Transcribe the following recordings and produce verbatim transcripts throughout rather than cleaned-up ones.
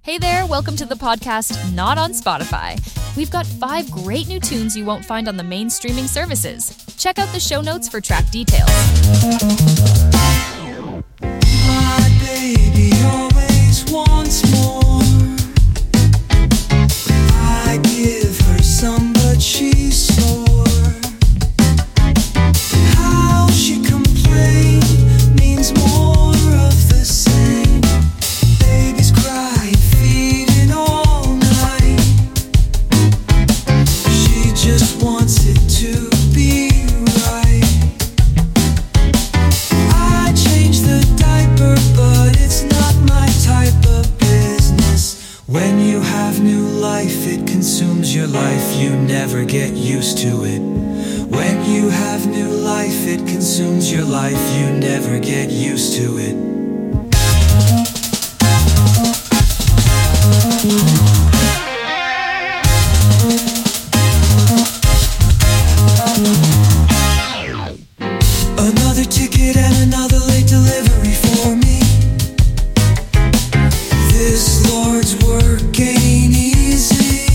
Hey there, welcome to the podcast Not on Spotify. We've got five great new tunes you won't find on the main streaming services. Check out the show notes for track details. My baby always wants more. I give her some, but she's sore. How she complains means more of the same. Babies cry, feeding all night. She just wants it to be right. I change the diaper, but it's not my type of business. When you have new life, it consumes your life. You never get used to it. When you have new life, it consumes your life. You never get used to it. Another ticket and another late delivery for me. This Lord's work ain't easy.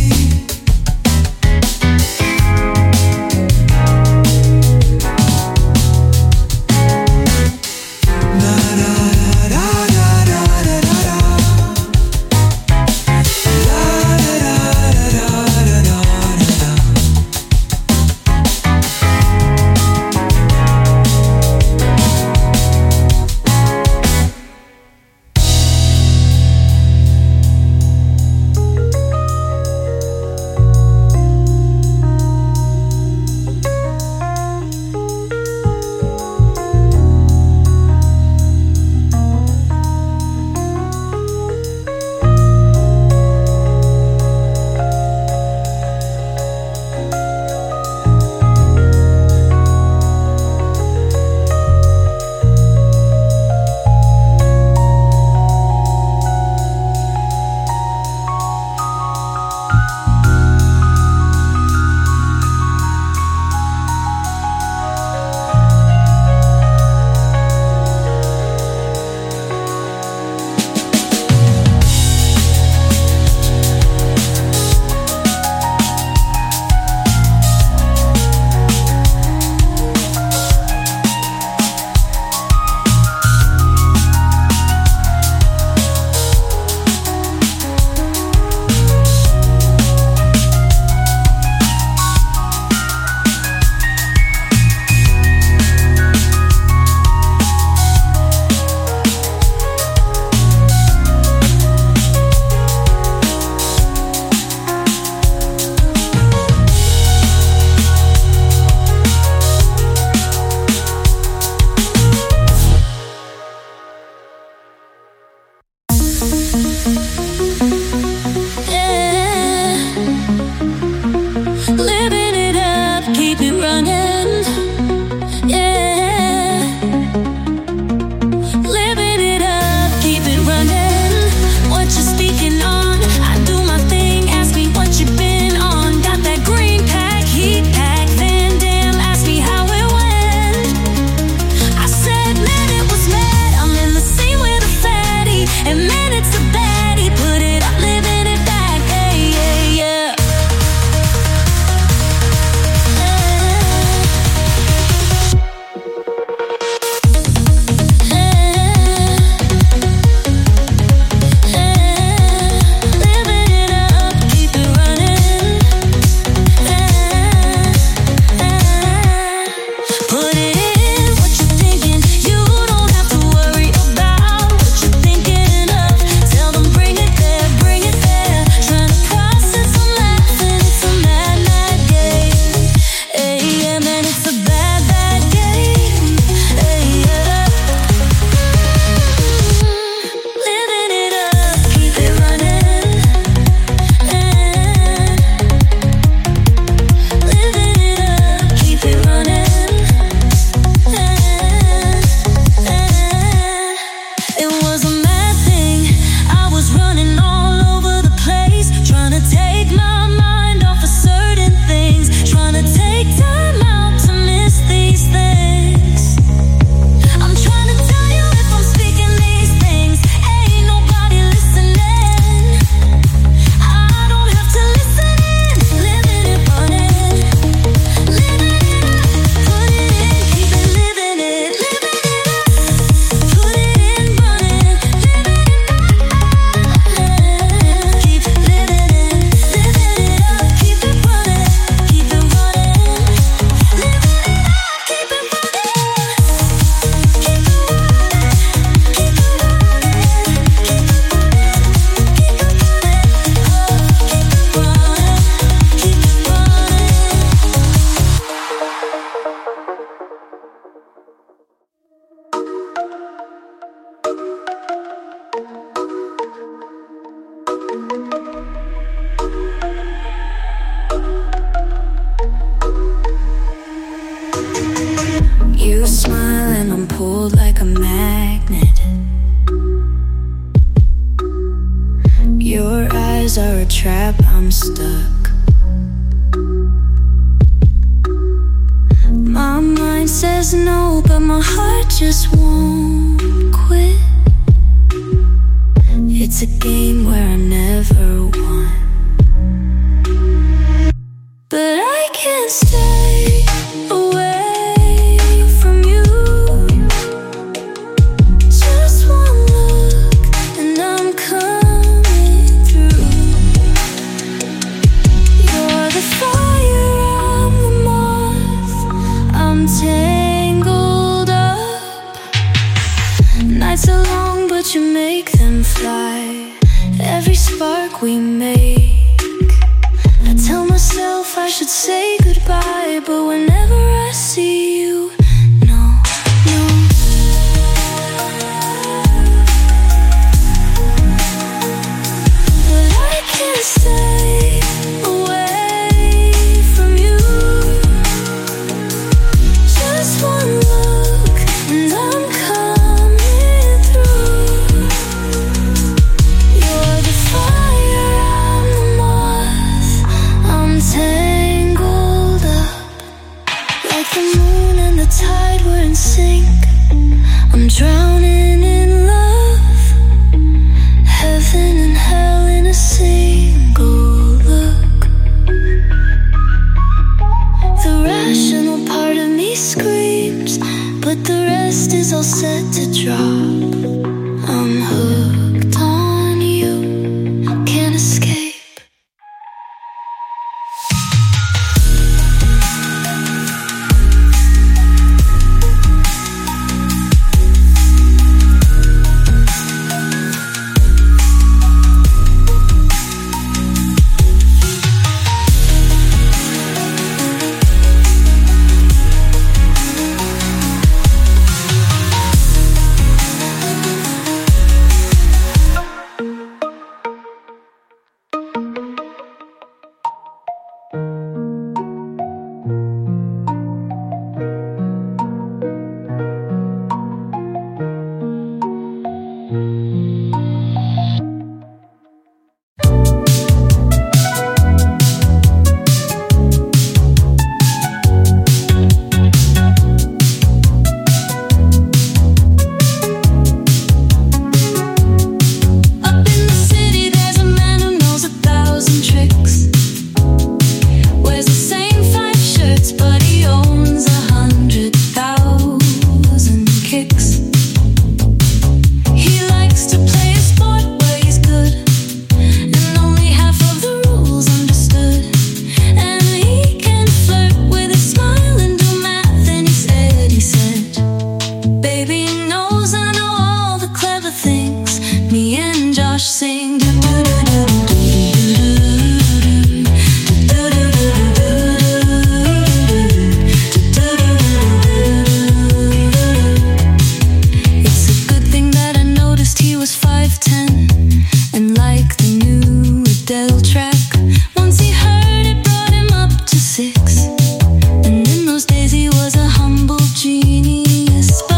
You smile and I'm pulled like a magnet. Your eyes are a trap, I'm stuck. My mind says no, but my heart just won't quit. It's a game where I never won, but I can't stay away from you. Just one look and I'm coming through. You're the fire, I'm the moth, I'm tangled up. Nights are long but you make them fly. Every spark we make, I tell myself I should say goodbye, but whenever I see you, no, no. But I can't stay away from you. Just one look and I'm coming through. You're the fire, I'm the moth, I'm tangled up. Like the moon and the tide, we're in sync. I'm drowning in love. Heaven and hell in a single look. The rational part of me screams, but the rest is all set to drop. I'm hooked on you, can't escape.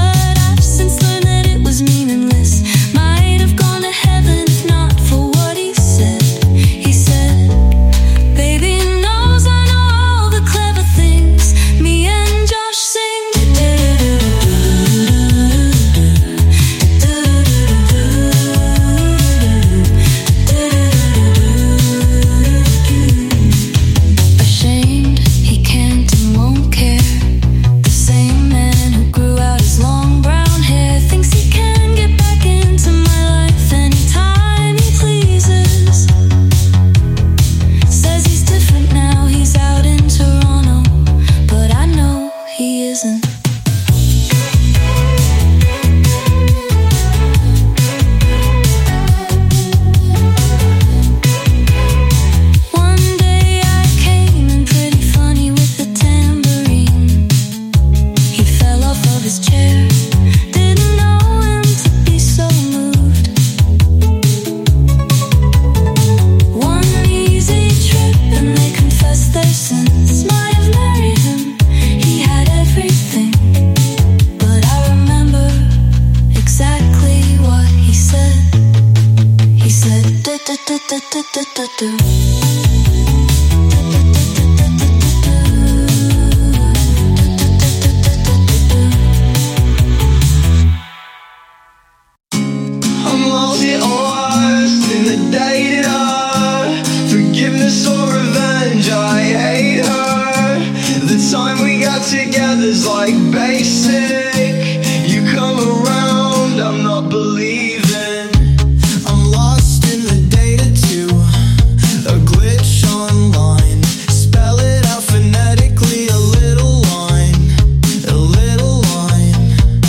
What he's I'm lost in lost in the data. Forgiveness or revenge, I hate her. The time we got together's like basic. You come around, I'm not believing. I'm lost in the data too. A glitch online. Spell it out phonetically, a little line, a little line.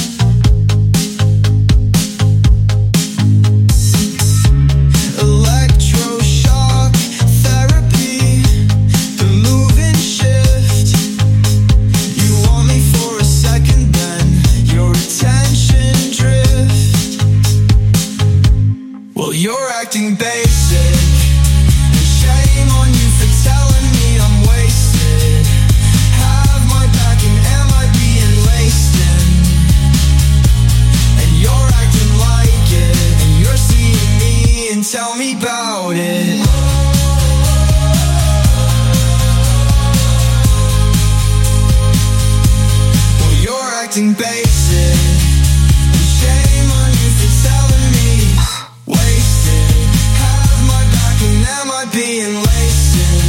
Electroshock therapy, the move and shift. You want me for a second, then your attention drift. Well, you're acting basic, and shame on you for telling me I'm wasted. Have my back and am I being laced in? And you're acting like it, and you're seeing me and tell me about it. Well, you're acting basic, and shame on you for telling me wasted. Have my back and am I being laced in?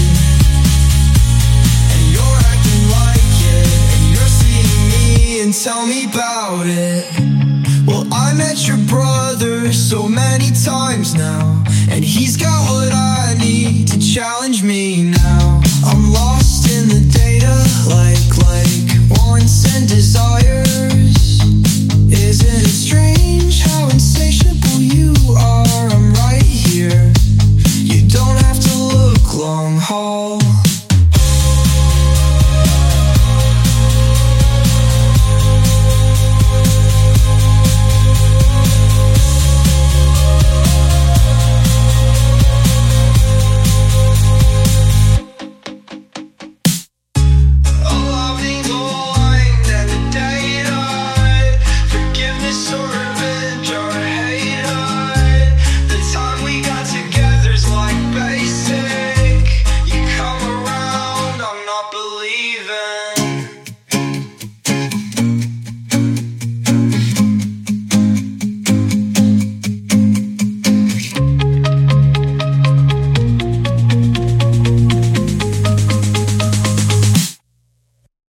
And you're acting like it, and you're seeing me and tell me about it. Well, I met your brother so many times now, and he's got what I need to challenge me now.